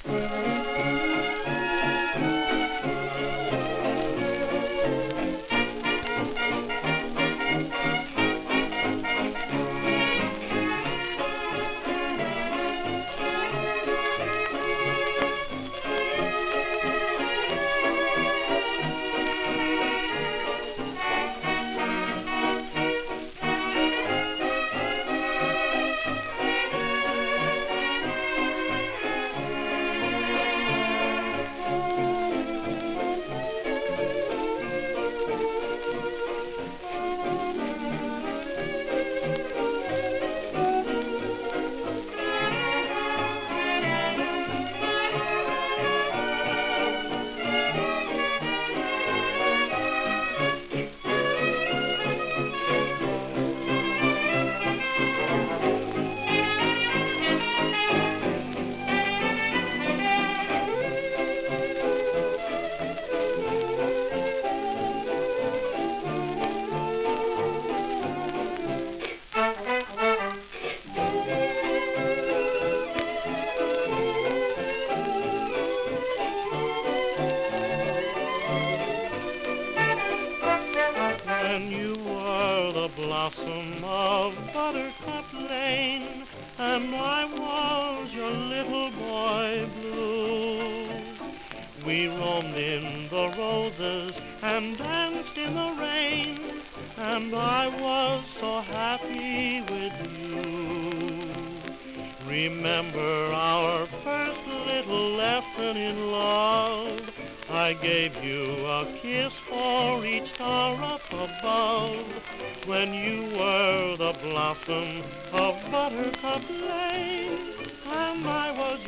When you were the blossom of Buttercup Lane, and I was your little boy blue. We roamed in the roses and danced in the rain, and I was so happy with you. Remember our first little lesson in love? I gave you a kiss for each star up above, when you were the blossom of Buttercup Lane, and I was